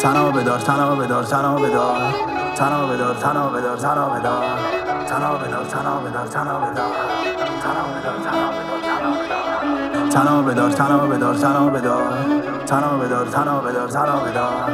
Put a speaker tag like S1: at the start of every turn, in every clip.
S1: تنها بدار تنها بدار تنها بدار تنها بدار تنها بدار تنها بدار تنها بدار تنها بدار تنها بدار تنها بدار تنها بدار تنها بدار تنها بدار تنها بدار تنها بدار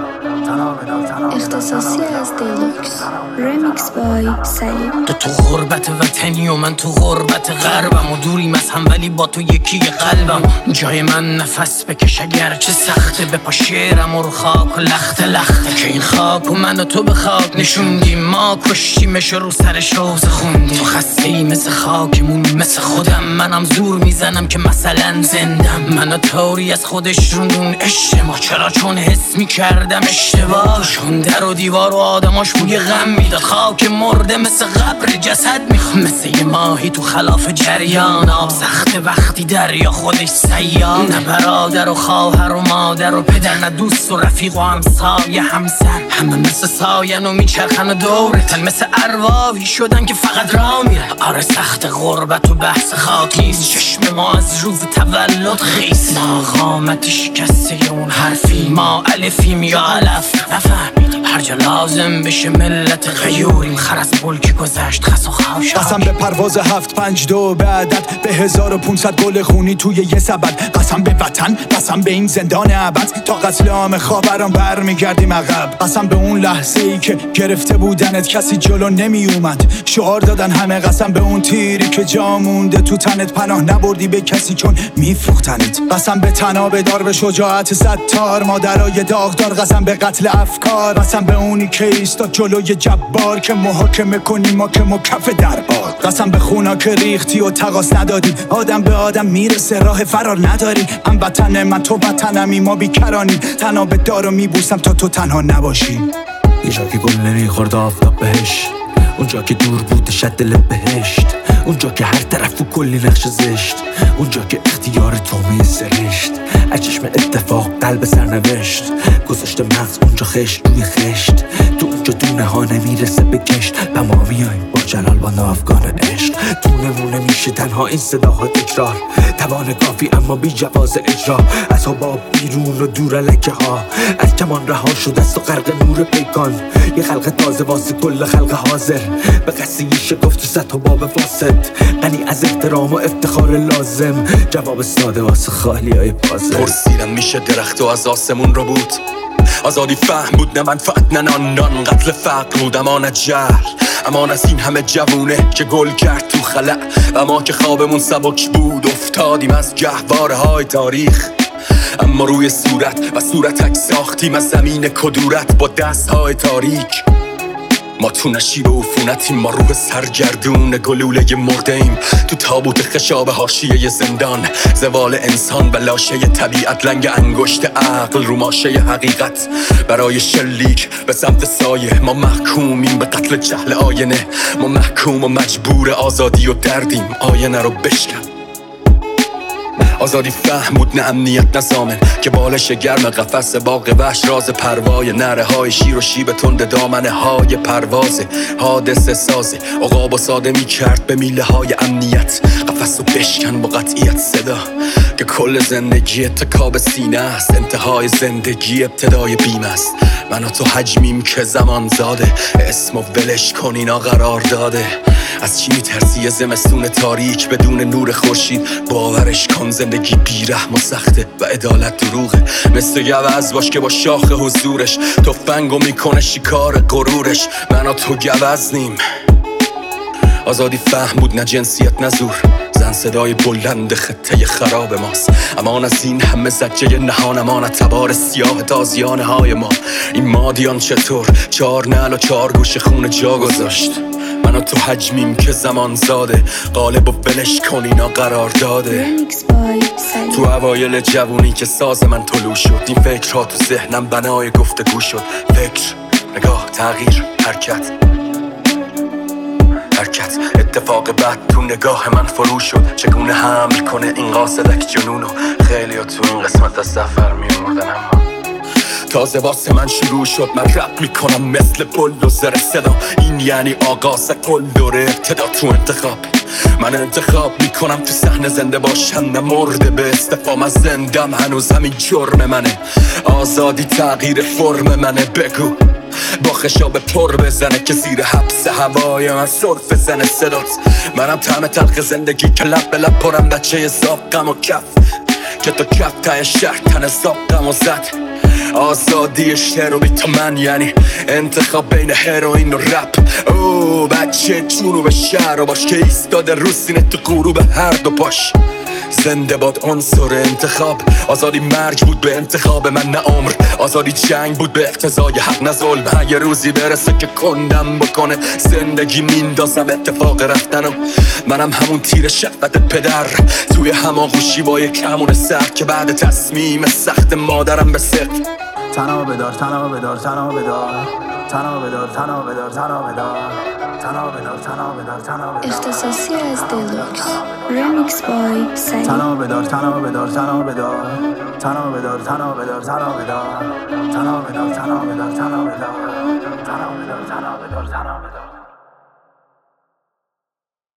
S2: اختصاصی از دیلوکس ریمیکس بای سعید.
S3: تو غربت وطنی و من تو غربت غربم و دوریم از هم ولی با تو یکی قلبم. جای من نفس بکش اگرچه سخته، بپا شعرم و رو خاک و لخت لخته که این خاک و من و تو به خاک نشوندیم. ما کشتیمش رو سر شوز خوندیم. تو خسته‌ای مثل خاکمون مثل خودم، منم زور میزنم که مثلا زندم. منو طوری از خودش روندون اشتباه، چرا؟ چون حس میکردم اشتباه. چون در و دیوار و آدماش بوی غم میداد. خاک مرده مثل قبر جسد میخواد، مثل یه ماهی تو خلاف جریان آب. سخت وقتی دریا خودش سیاد، نه برادر و خواهر و مادر و پدر، نه دوست و رفیق و همسایه همسر. همه مثل ساین و میچرخن و دورتن، مثل ارواحی شدن که فقط راه میرن. آره سخت غربت و بحث خاک نیست، چشم ما از روز تولد خیس. ما قامت شکسته اون حرفی، ما الفیم یا علف نفهمید. هر جا لازم بشه ملت غیوریم، خر از بلک گذشت خس و خواش.
S4: قسم به پرواز 752 به عدد، به 1500 گل خونی توی یه سبد. قسم به وطن، قسم به این زندان ابد، تا قتل عام خاوران برمیگردیم عقب. قسم به اون لحظه ای که گرفته بودنت کسی جلو نمی اومد. شعار دادن همه، قسم به اون تیری که جا مونده تو تنت، پناه نبردی به کسی چون میفروختنت. قسم به تنها بدار، به شجاعت ستار، مادرای داغدار. قسم به قتل افکار، قسم به اونی که ایستاد جلوی جبار که محاکمه کنی ما که مکف دربار. قسم به خونا که ریختی و تقاس ندادی، آدم به آدم میرسه راه فرار نداری. هم وطن من تو وطنمی، ما بیکرانی. تنها به دارو میبوسم تا تو تنها نباشی.
S5: اینجا که گل نمیخورد آفتاب بهش، اونجا که دور بود شد دل بهشت، اونجا که هر طرف و کلی نقش زشت، اونجا که اختیار تو سرشت. از چشم اتفاق قلب سرنوشت گذاشته مغز اونجا خشت روی خشت. تو اونجا دونه ها نمیرسه به کشت، و ما میایم با جلال با نافگان عشق. تو نمونه میشه تنها این صداها تکرار، توان کافی اما بی جواز اجرا. از حباب بیرون و دور لکه ها، از کمان رها شد است و غرق نور پیکان. یه خلق تازه واسه کل خلق حاضر، به قصه شکفت و صد حباب فاسد. غنی از احترام و افتخار لازم، جواب ساده واسه خالی های پازل.
S6: پرسیدم میشه درخت و از آسمون رو بود، آزادی فهم بود نه منفعت نه نان. قتل فقر بود امان از جهل، امان از این همه جوونه که گل کرد تو خلأ. و ما که خوابمون سبک بود افتادیم از گهواره های تاریخ. اما روی صورت و صورتک ساختیم از زمین کدورت با دست های تاریک. ما تو نشیب و عفونتیم، ما روح سرگردون گلوله مرده ایم. تو تابوت خشاب حاشیه زندان، زوال انسان و لاشه طبیعت. لنگ انگشت عقل رو ماشه حقیقت، برای شلیک به سمت سایه. ما محکومیم به قتل جهل آینه، ما محکوم و مجبور آزادی و دردیم. آینه رو بشکن. آزادی فهم بود نه امنیت نه زامن، که بالش گرم قفس باغ وحش. راز پروای نره های شیر و شیب تند دامنه های پروازه. حادثه سازه عقاب و ساده می کرد به میله های امنیت. قفس رو بشکن با قطعیت صدا که کل زندگی اتکاب سینه است. انتهای زندگی ابتدای بیم است. من و تو حجمیم که زمان زاده، اسم و ولش کن اینا قرار داده. از چی میترسی زمستون تاریک بدون نور خورشید؟ باورش کن زندگی بیرحم و سخته و عدالت دروغه. مثل گوز باش که با شاخ حضورش تفنگو میکنه شکار غرورش. من و تو گوزنیم. آزادی فهم بود نه جنسیت نه زور، زن صدای بلند خطه خراب ماست. امان از این همه زجه نهان، امان از تبار سیاه تازیانه های ما. این مادیان چطور 4 نعل و 4 گوش خون جا گذاشت؟ من و تو حجمیم که زمان زاده، قالب و ولش کن اینا قرار داده. تو اوایل جوونی که ساز من طلوع شد، این فکرها تو ذهنم بنای گفتگو شد. فکر، نگاه، تغییر، حرکت. اتفاق بعد تو نگاه من فرو شد. چگونه حمل کنه این قاصدک جنونو؟ خیلی ها تو این قسمت از سفر میمردن، اما تازه واسه من شروع شد. من رپ میکنم مثل بلدوزر صدا، این یعنی آغاز کل دوره ابتدا تو انتخاب. من انتخاب میکنم تو صحنه زنده باشم نه مرده به استفام از زندم هنوز همین جرم منه آزادی تغییر فرم منه بگو با خشاب پر بزنه که زیر حبس هوای من صرف زنه صدات منم طعم تلخ زندگی که لب به لب پرم بچه زاقم و کف که تو کف تای شهر تن زاقم و زد آزادی شعر و بی تو من یعنی انتخاب بین هروئین و رپ او بچه جنوب شهر و باش که ایستاده رو سینه تو غروب هر دو پاش زنده باد عنصر انتخاب آزادی مرگ بود به انتخاب من نه عمر آزادی جنگ بود به اقتضای حق نه ظلم یه روزی برسه که کندم بکنه زندگی میندازم اتفاق رفتنم منم همون تیر شفقت پدر توی هماغوشی با یک کمون سر که بعد تصمیم سخت مادرم به صدق
S1: تنها بدار تنها بدار تنها بدار تنها بدار تنها بدار تنها بدار تنها بدار تنها بدار تنها بدار
S2: اختصاصی از دیلوکس رمیکس بای سعید
S1: تنها بدار تنها بدار تنها بدار تنها بدار تنها بدار تنها بدار تنها بدار تنها بدار تنها بدار تنها بدار تنها بدار تنها بدار